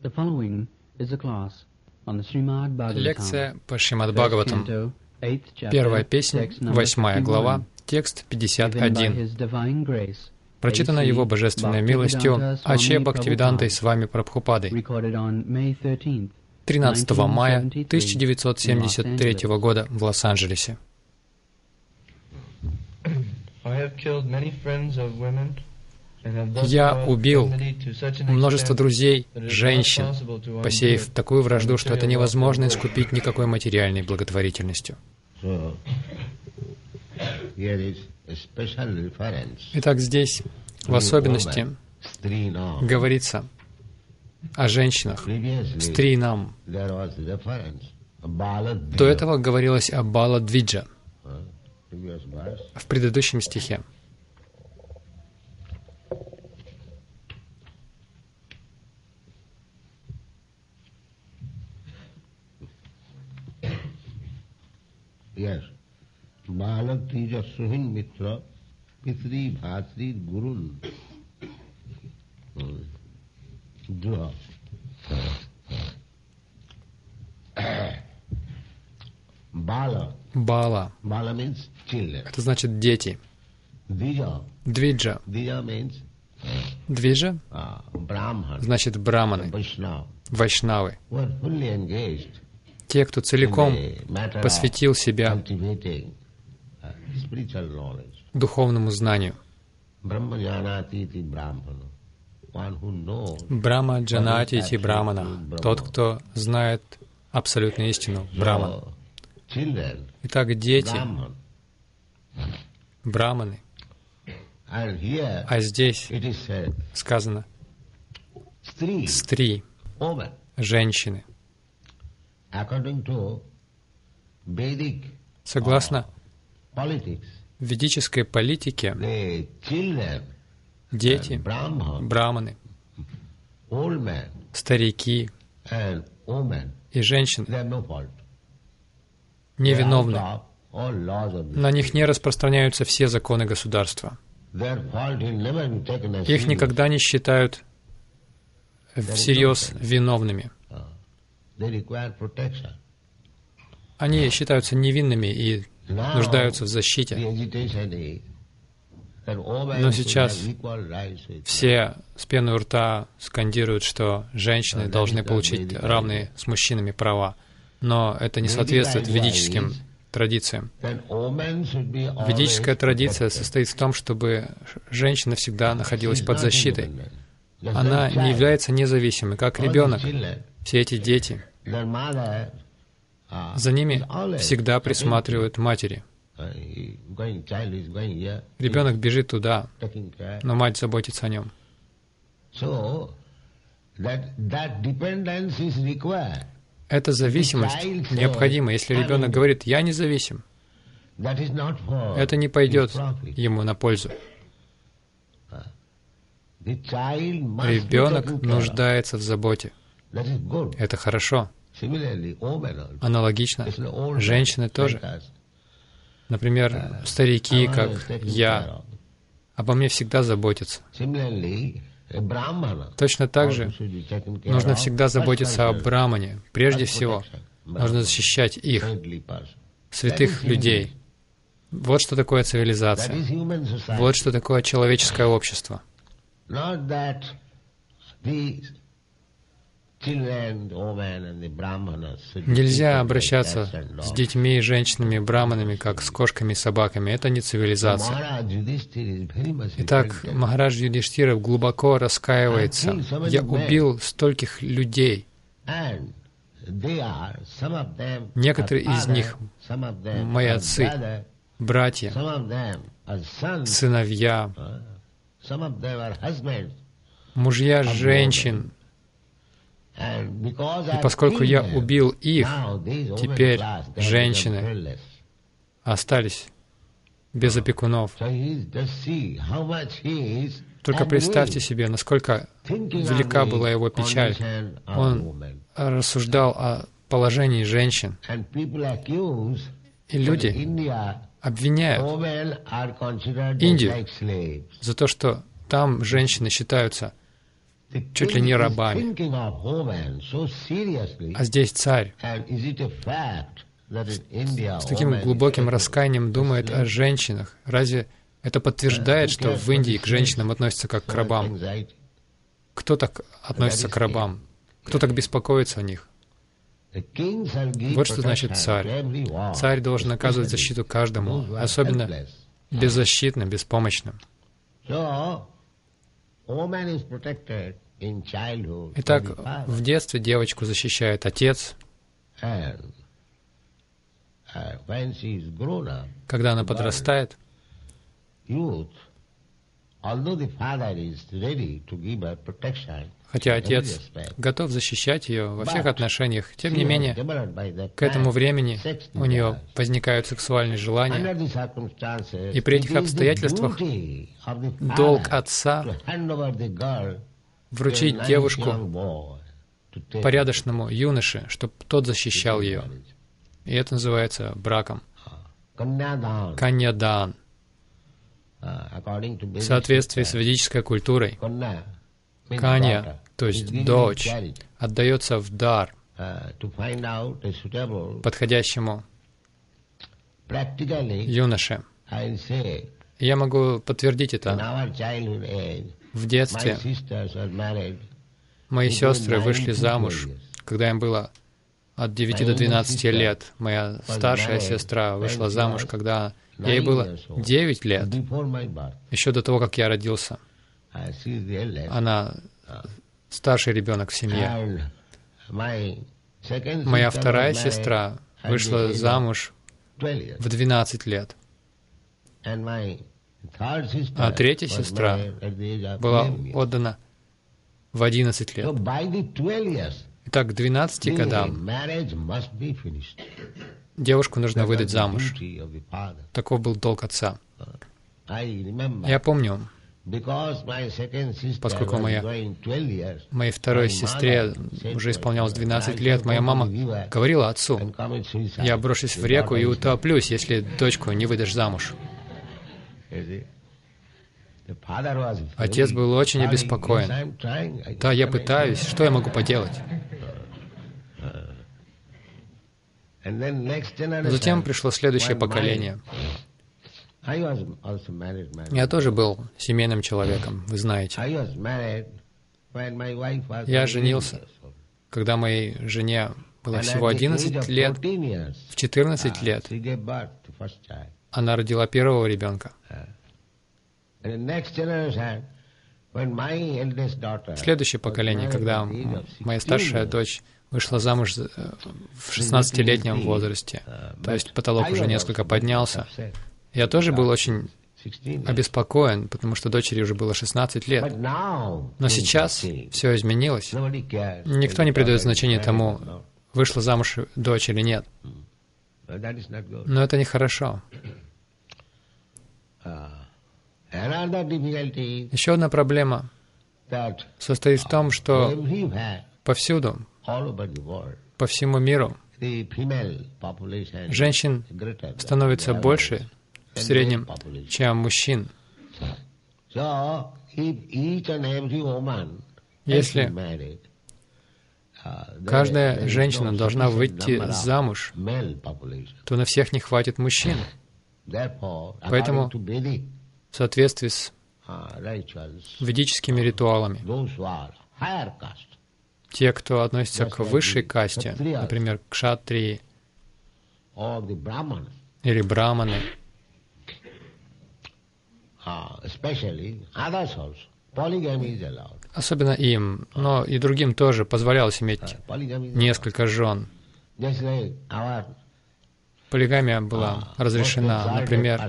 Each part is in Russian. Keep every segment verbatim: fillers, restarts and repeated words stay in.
Лекция по Шримад Бхагаватам. Первая песня, восьмая глава, текст пятьдесят один. Прочитана Его Божественной милостью Аче Бхактивидантой с вами Прабхупадой. тринадцатого мая тысяча девятьсот семьдесят третьего года в Лос-Анджелесе. Я убил множество друзей, женщин, посеяв такую вражду, что это невозможно искупить никакой материальной благотворительностью. Итак, здесь в особенности говорится о женщинах, стринам. До этого говорилось о Бала-двиджа в предыдущем стихе. Yes. Balak Tija Suhin Mitra Pitri Bhatri Gurun Dua Bala. Бала. Bala means children. Это значит дети. Dija. Двиджа. Dija means Двиджа uh, Brahman. значит браманы, Vaishnava. вайшнавы. Who are fully engaged. Те, кто целиком посвятил себя духовному знанию. Брахма джанати брамана. Тот, кто знает абсолютную истину, браман. Итак, дети, браманы. А здесь сказано стри, женщины. Согласно ведической политике, дети, браманы, старики и женщины невиновны. На них не распространяются все законы государства. Их никогда не считают всерьез виновными. Они считаются невинными и нуждаются в защите. Но сейчас все с пеной у рта скандируют, что женщины должны получить равные с мужчинами права. Но это не соответствует ведическим традициям. Ведическая традиция состоит в том, чтобы женщина всегда находилась под защитой. Она не является независимой, как ребенок. Все эти дети, за ними всегда присматривают матери. Ребенок бежит туда, но мать заботится о нем. Эта зависимость необходима. Если ребенок говорит «я независим», это не пойдет ему на пользу. Ребенок нуждается в заботе. Это хорошо. Аналогично, женщины тоже. Например, старики, как я, обо мне всегда заботятся. Точно так же нужно всегда заботиться о брамане. Прежде всего, нужно защищать их, святых людей. Вот что такое цивилизация. Вот что такое человеческое общество. Нельзя обращаться с детьми и женщинами, браманами, как с кошками и собаками. Это не цивилизация. Итак, Махарадж Юдхиштира глубоко раскаивается. Я убил стольких людей. Некоторые из них мои отцы, братья, сыновья, мужья женщин. И поскольку я убил их, теперь женщины остались без опекунов. Только представьте себе, насколько велика была его печаль. Он рассуждал о положении женщин. И люди обвиняют Индию за то, что там женщины считаются чуть ли не рабами. А здесь царь с таким глубоким раскаянием думает о женщинах. Разве это подтверждает, что в Индии к женщинам относятся как к рабам? Кто так относится к рабам? Кто так беспокоится о них? Вот что значит царь. Царь должен оказывать защиту каждому, особенно беззащитным, беспомощным. Итак, в детстве девочку защищает отец. Когда она подрастает, хотя отец готов защищать ее во всех отношениях, тем не менее, к этому времени у нее возникают сексуальные желания, и при этих обстоятельствах долг отца вручить девушку порядочному юноше, чтобы тот защищал ее. И это называется браком. Каньядан. В соответствии с ведической культурой, канья, то есть дочь, отдается в дар подходящему юноше. И я могу подтвердить это. В детстве мои сестры вышли замуж, когда им было от девяти до двенадцати лет. Моя старшая сестра вышла замуж, когда ей было девять лет, еще до того, как я родился. Она старший ребенок в семье. Моя вторая сестра вышла замуж в двенадцать лет. А третья сестра была отдана в одиннадцать лет. Итак, к двенадцати годам девушку нужно выдать замуж. Таков был долг отца. Я помню, поскольку моя, моей второй сестре уже исполнялось двенадцать лет, моя мама говорила отцу: «Я брошусь в реку и утоплюсь, если дочку не выдашь замуж». Отец был очень обеспокоен. Да, я пытаюсь, что я могу поделать? Затем пришло следующее поколение. Я тоже был семейным человеком, вы знаете. Я женился, когда моей жене было всего одиннадцать лет. В четырнадцать лет она родила первого ребенка. Следующее поколение, когда моя старшая дочь вышла замуж в шестнадцатилетнем возрасте, то есть потолок уже несколько поднялся. Я тоже был очень обеспокоен, потому что дочери уже было шестнадцать лет. Но сейчас все изменилось. Никто не придает значения тому, вышла замуж дочь или нет. Но это нехорошо. Еще одна проблема состоит в том, что повсюду, по всему миру, женщин становится больше в среднем, чем мужчин. Если каждая женщина должна выйти замуж, то на всех не хватит мужчин. Поэтому в соответствии с ведическими ритуалами, те, кто относится к высшей касте, например, кшатрии или браманы, особенно им, но и другим тоже позволялось иметь несколько жен. Полигамия была разрешена. Например,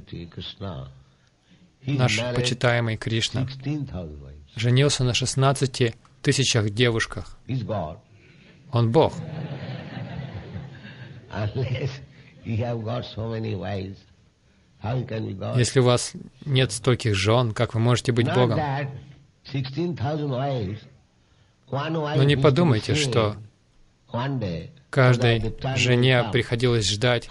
наш почитаемый Кришна женился на шестнадцати тысячах девушках. Он Бог. Если у вас нет стольких жен, как вы можете быть Богом? Но не подумайте, что каждой жене приходилось ждать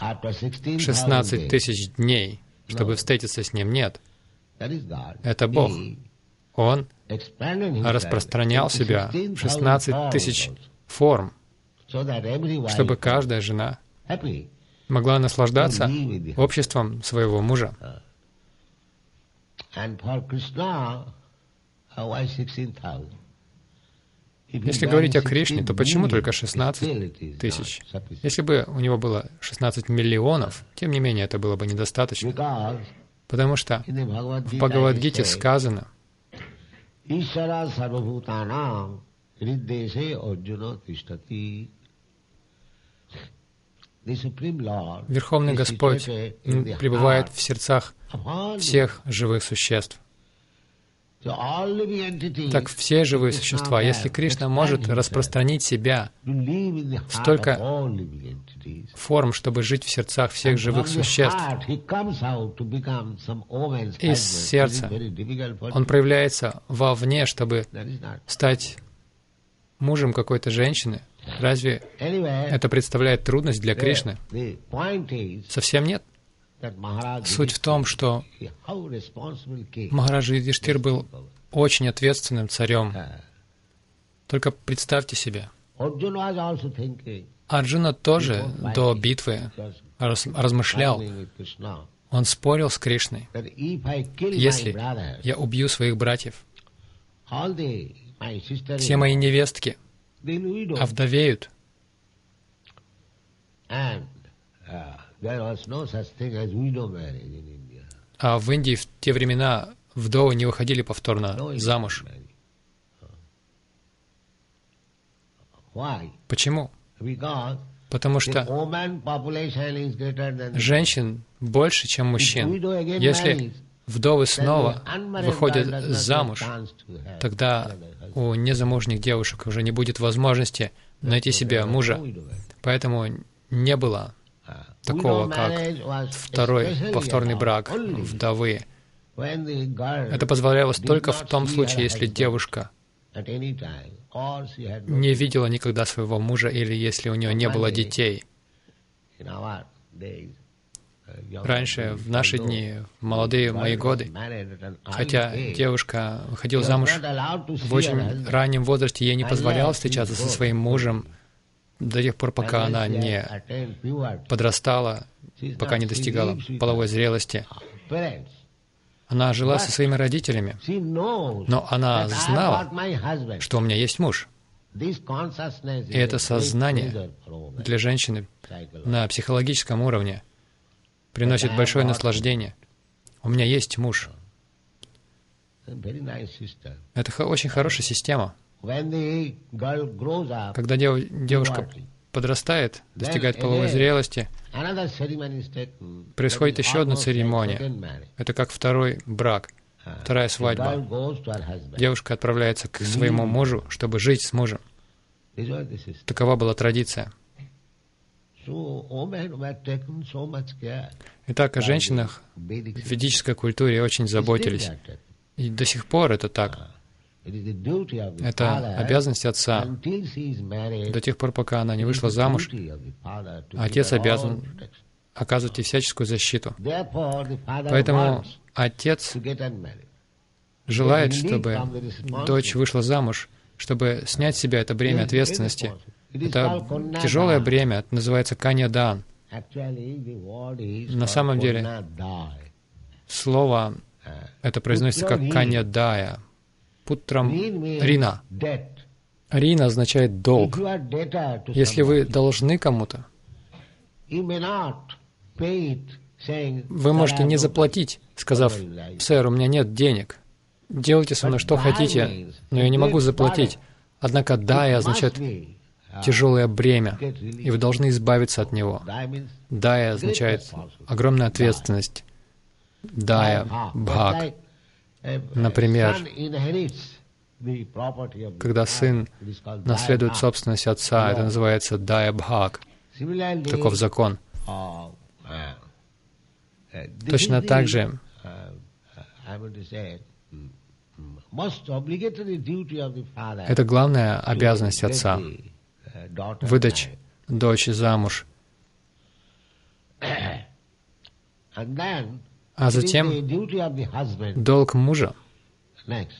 шестнадцать тысяч дней, чтобы встретиться с Ним. Нет. Это Бог. Он распространял себя в шестнадцать тысяч форм, чтобы каждая жена могла наслаждаться обществом своего мужа. Если говорить о Кришне, то почему только шестнадцать тысяч? Если бы у него было шестнадцать миллионов, тем не менее, это было бы недостаточно. Потому что в Бхагавад-гите сказано, Верховный Господь пребывает в сердцах всех живых существ. Так все живые существа, если Кришна может распространить себя в столько форм, чтобы жить в сердцах всех живых существ, из сердца Он проявляется вовне, чтобы стать мужем какой-то женщины, разве это представляет трудность для Кришны? Совсем нет. Суть в том, что Махараджа Юдхиштир был очень ответственным царем. Только представьте себе. Арджуна тоже до битвы раз, размышлял. Он спорил с Кришной. Если я убью своих братьев, все мои невестки овдовеют. А в Индии в те времена вдовы не выходили повторно замуж. Почему? Потому что женщин больше, чем мужчин. Если вдовы снова выходят замуж, тогда у незамужних девушек уже не будет возможности найти себе мужа. Поэтому не было такого, как второй повторный брак вдовы. Это позволялось только в том случае, если девушка не видела никогда своего мужа или если у нее не было детей. Раньше, в наши дни, в молодые мои годы, хотя девушка выходила замуж в очень раннем возрасте, ей не позволялось встречаться со своим мужем до тех пор, пока она не подрастала, пока не достигала половой зрелости. Она жила со своими родителями, но она знала, что у меня есть муж. И это сознание для женщины на психологическом уровне приносит большое наслаждение. У меня есть муж. Это очень хорошая система. Когда дев, девушка подрастает, достигает половой зрелости, происходит еще одна церемония. Это как второй брак, вторая свадьба. Девушка отправляется к своему мужу, чтобы жить с мужем. Такова была традиция. Итак, о женщинах в ведической культуре очень заботились. И до сих пор это так. Это обязанность отца. До тех пор, пока она не вышла замуж, отец обязан оказывать ей всяческую защиту. Поэтому отец желает, чтобы дочь вышла замуж, чтобы снять с себя это бремя ответственности. Это тяжелое бремя, это называется каньядан. На самом деле, слово это произносится как каньядая. Путрам рина. Рина означает долг. Если вы должны кому-то, вы можете не заплатить, сказав: «Сэр, у меня нет денег. Делайте со мной что хотите, но я не могу заплатить». Однако «дая» означает тяжелое бремя, и вы должны избавиться от него. «Дая» означает огромная ответственность. «Дая бхак». Например, когда сын наследует собственность отца, это называется «дая бхак». Таков закон. Точно так же это главная обязанность отца — выдать дочь замуж. А затем долг мужа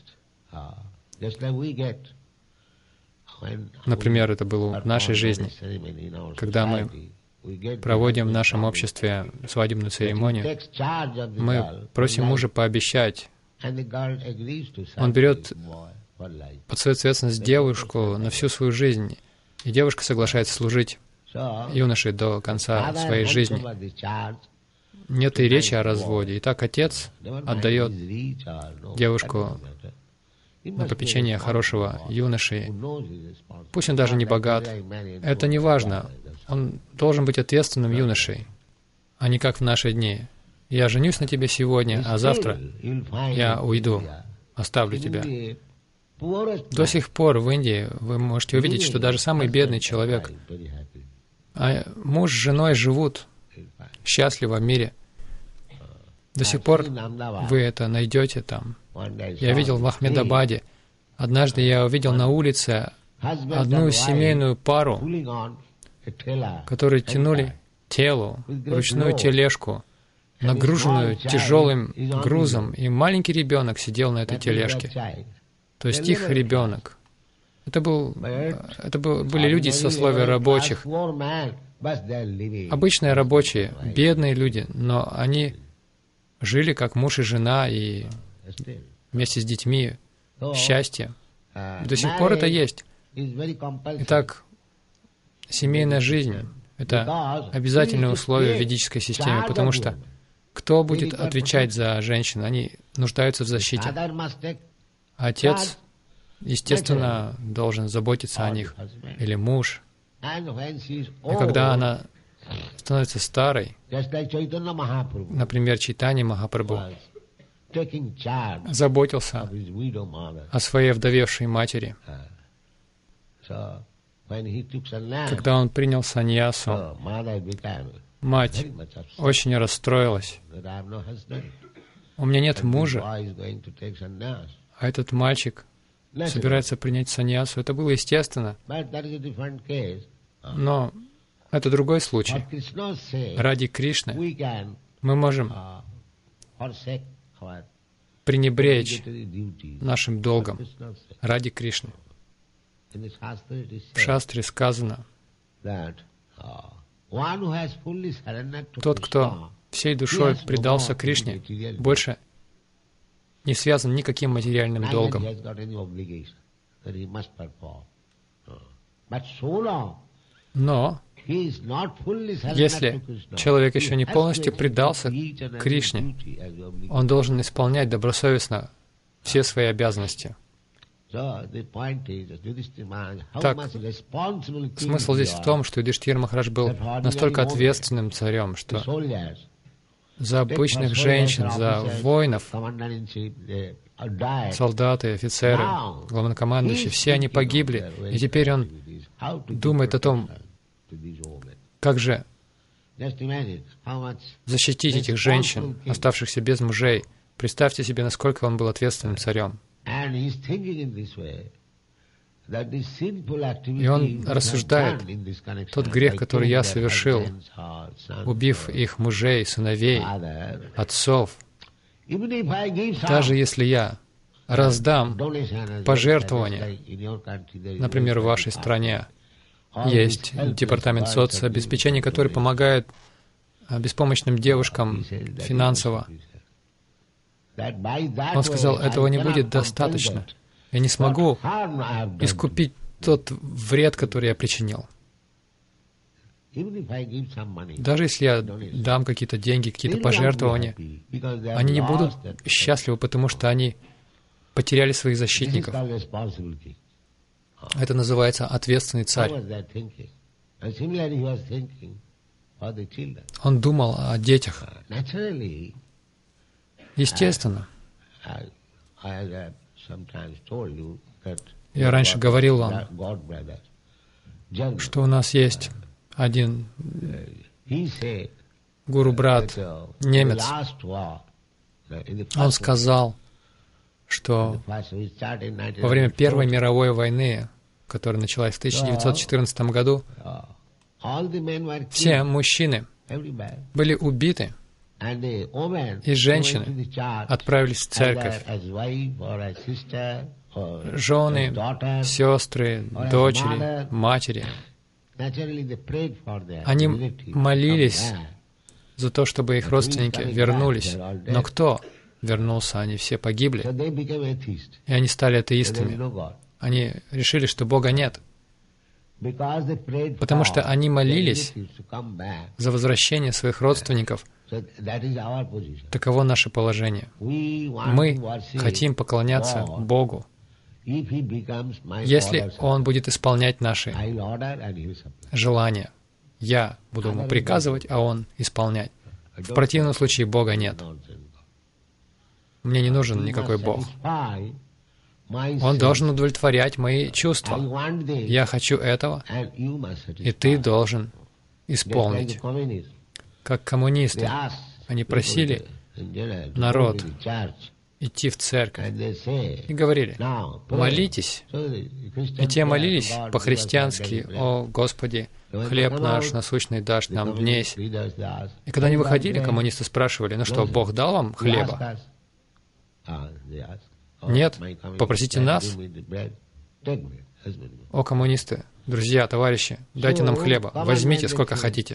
Например, это было в нашей жизни, когда мы проводим в нашем обществе свадебную церемонию, мы просим мужа пообещать. Он берет под свою ответственность девушку на всю свою жизнь, и девушка соглашается служить юноше до конца своей жизни. Нет и речи о разводе. Итак, отец отдает девушку на попечение хорошего юноши. Пусть он даже не богат. Это не важно. Он должен быть ответственным юношей, а не как в наши дни. Я женюсь на тебе сегодня, а завтра я уйду, оставлю тебя. До сих пор в Индии вы можете увидеть, что даже самый бедный человек, а муж с женой живут счастливо в мире. До сих пор вы это найдете там. Я видел в Ахмедабаде. Однажды я увидел на улице одну семейную пару, которые тянули телу, ручную тележку, нагруженную тяжелым грузом, и маленький ребенок сидел на этой тележке. То есть их ребенок. Это, был, это был, были люди из сословия рабочих. Обычные рабочие, бедные люди, но они жили как муж и жена, и вместе с детьми счастье. До сих пор это есть. Итак, семейная жизнь — это обязательное условие в ведической системе, потому что кто будет отвечать за женщин? Они нуждаются в защите. Отец, естественно, должен заботиться о них, или муж. И когда она становится старой, например, Чайтанья Махапрабху заботился о своей вдовевшей матери. Когда он принял саньясу, мать очень расстроилась. У меня нет мужа, а этот мальчик собирается принять саньясу. Это было естественно. Но это другой случай. Ради Кришны мы можем пренебречь нашим долгом ради Кришны. В Шастре сказано, тот, кто всей душой предался Кришне, больше не связан никаким материальным долгом. Но если человек еще не полностью предался Кришне, он должен исполнять добросовестно все свои обязанности. Так, смысл здесь в том, что Юдхиштхира Махарадж был настолько ответственным царем, что за обычных женщин, за воинов, солдаты, офицеры, главнокомандующие, все они погибли, и теперь он думает о том, как же защитить этих женщин, оставшихся без мужей. Представьте себе, насколько он был ответственным царем. И он рассуждает, тот грех, который я совершил, убив их мужей, сыновей, отцов, даже если я раздам пожертвования, например, в вашей стране, есть департамент соцобеспечения, который помогает беспомощным девушкам финансово. Он сказал, этого не будет достаточно. Я не смогу искупить тот вред, который я причинил. Даже если я дам какие-то деньги, какие-то пожертвования, они не будут счастливы, потому что они потеряли своих защитников. Это называется ответственный царь. Он думал о детях. Естественно. Я раньше говорил вам, что у нас есть один гуру-брат, немец. Он сказал, что во время Первой мировой войны, которая началась в тысяча девятьсот четырнадцатом году, все мужчины были убиты, и женщины отправились в церковь жены, сестры, дочери, матери, они молились за то, чтобы их родственники вернулись. Но кто вернулся? Они все погибли. И они стали атеистами. Они решили, что Бога нет. Потому что они молились за возвращение своих родственников. Таково наше положение. Мы хотим поклоняться Богу, если Он будет исполнять наши желания. Я буду Ему приказывать, а Он исполнять. В противном случае Бога нет. Мне не нужен никакой Бог. Он должен удовлетворять мои чувства. Я хочу этого, и ты должен исполнить. Как коммунисты, они просили народ идти в церковь и говорили: молитесь. И те молились по-христиански: «О Господи, хлеб наш насущный дашь нам днесь». И когда они выходили, коммунисты спрашивали: «Ну что, Бог дал вам хлеба?» «Нет, попросите нас». О, коммунисты, друзья, товарищи, дайте нам хлеба, возьмите сколько хотите.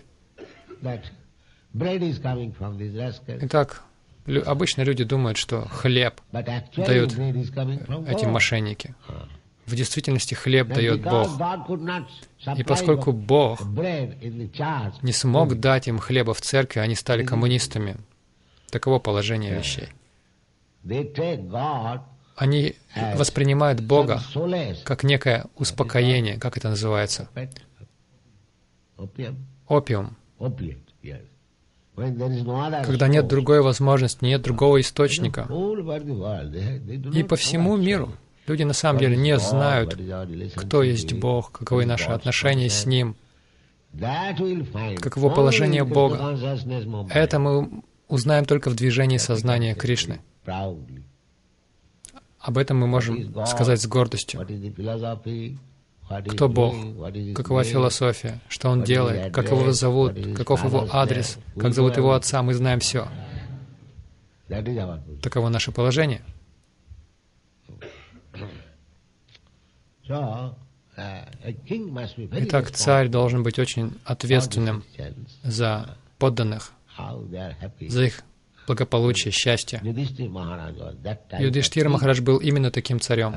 Итак, лю- обычно люди думают, что хлеб дают эти мошенники. В действительности хлеб дает Бог. И поскольку Бог не смог дать им хлеба в церкви, они стали коммунистами. Таково положение вещей. Они воспринимают Бога как некое успокоение, как это называется? Опиум. Когда нет другой возможности, нет другого источника. И по всему миру люди на самом деле не знают, кто есть Бог, каковы наши отношения с Ним, каково положение Бога. Это мы узнаем только в движении сознания Кришны. Об этом мы можем сказать с гордостью. Кто Бог? Какова философия? Что Он делает? Как Его зовут? Каков Его адрес? Как зовут Его Отца? Мы знаем все. Таково наше положение. Итак, царь должен быть очень ответственным за подданных, за их благополучие, счастье. Юдхиштхира Махарадж был именно таким царем.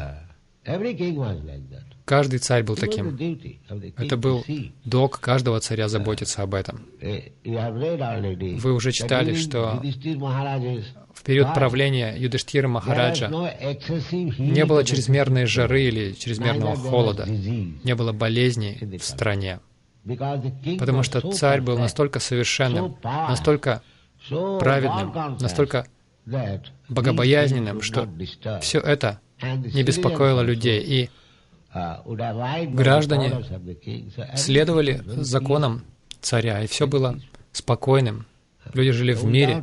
Каждый царь был таким. Это был долг каждого царя заботиться об этом. Вы уже читали, что в период правления Юдхиштхира Махараджа не было чрезмерной жары или чрезмерного холода, не было болезней в стране, потому что царь был настолько совершенным, настолько праведным, настолько богобоязненным, что все это не беспокоило людей, и граждане следовали законам царя, и все было спокойным. Люди жили в мире,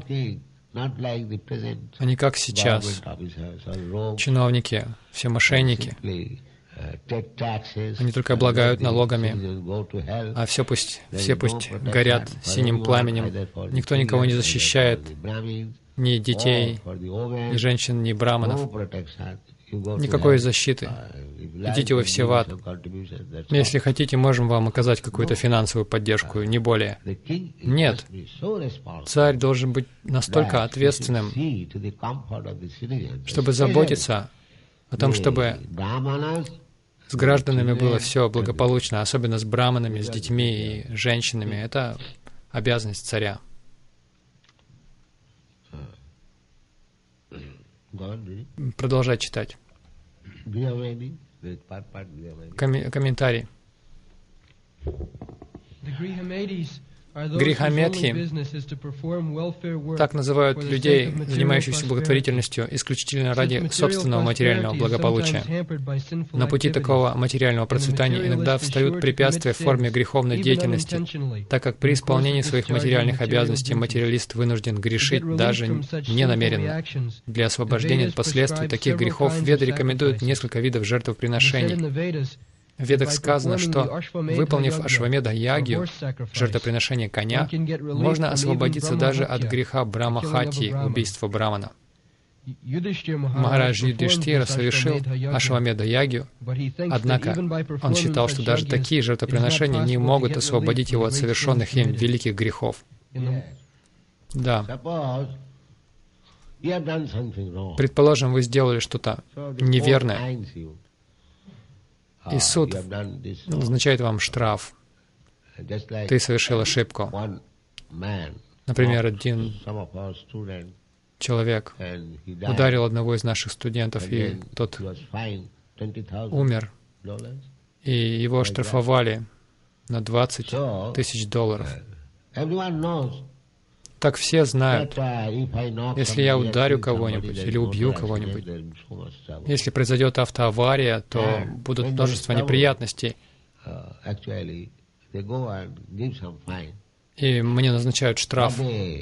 а не как сейчас. Чиновники, все мошенники, они только облагают налогами, а все пусть, все пусть горят синим пламенем. Никто никого не защищает, ни детей, ни женщин, ни браманов. Никакой защиты. Идите вы все в ад. Если хотите, можем вам оказать какую-то финансовую поддержку, не более. Нет. Царь должен быть настолько ответственным, чтобы заботиться о том, чтобы с гражданами было все благополучно, особенно с браманами, с детьми и женщинами. Это обязанность царя. Продолжать читать. Коми- комментарий. Грихамедхи, так называют людей, занимающихся благотворительностью исключительно ради собственного материального благополучия. На пути такого материального процветания иногда встают препятствия в форме греховной деятельности, так как при исполнении своих материальных обязанностей материалист вынужден грешить даже ненамеренно. Для освобождения от последствий таких грехов Веды рекомендуют несколько видов жертвоприношений. В Ведах сказано, что, выполнив Ашвамедха-ягью, жертвоприношение коня, можно освободиться даже от греха Брамахати, убийства брамана. Махарадж Юдиштхира совершил Ашвамедха-ягью, однако он считал, что даже такие жертвоприношения не могут освободить его от совершенных им великих грехов. Да. Предположим, вы сделали что-то неверное, и суд назначает вам штраф. Ты совершил ошибку. Например, один человек ударил одного из наших студентов, и тот умер, и его оштрафовали на двадцать тысяч долларов. Так все знают, если я ударю кого-нибудь или убью кого-нибудь, если произойдет автоавария, то будут множество неприятностей. И мне назначают штраф.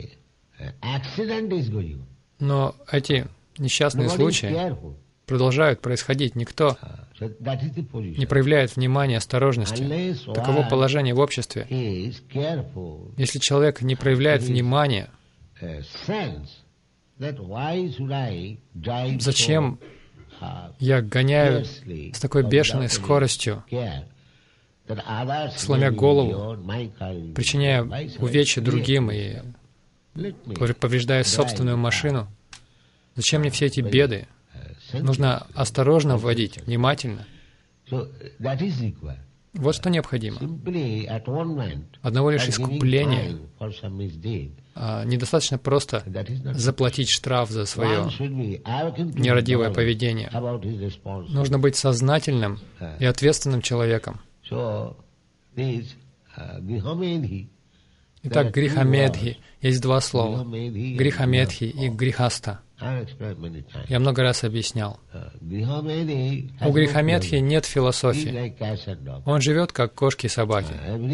Но эти несчастные случаи продолжают происходить. Никто не проявляет внимания, осторожности. Таково положение в обществе. Если человек не проявляет внимания, зачем я гоняю с такой бешеной скоростью, сломя голову, причиняя увечья другим и повреждая собственную машину? Зачем мне все эти беды? Нужно осторожно вводить, внимательно. Вот что необходимо. Одного лишь искупления а, недостаточно просто заплатить штраф за свое нерадивое поведение. Нужно быть сознательным и ответственным человеком. Итак, грихамедхи. Есть два слова. Грихамедхи и грихаста. Я много раз объяснял. У грихамедхи нет философии. Он живет как кошки и собаки.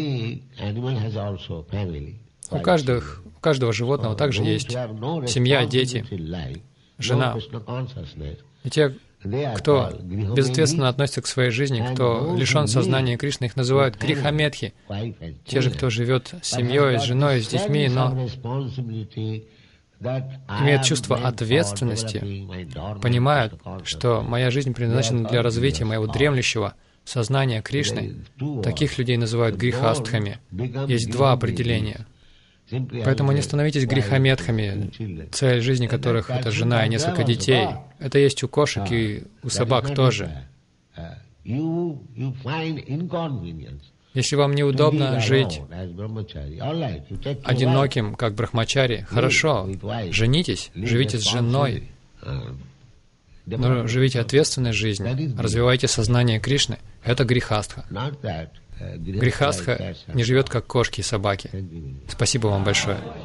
У, каждых, у каждого животного также есть семья, дети, жена. И те, кто безответственно относится к своей жизни, кто лишен сознания Кришны, их называют грихамедхи. Те же, кто живет с семьей, с женой, с детьми, но имеют чувство ответственности, понимают, что моя жизнь предназначена для развития моего дремлющего сознания Кришны. Таких людей называют грихастхами. Есть два определения. Поэтому не становитесь грихамедхами, цель жизни которых — это жена и несколько детей. Это есть у кошек и у собак тоже. Если вам неудобно жить одиноким, как брахмачари, хорошо, женитесь, живите с женой, но живите ответственной жизнью, развивайте сознание Кришны. Это грихастха. Грихастха не живет как кошки и собаки. Спасибо вам большое.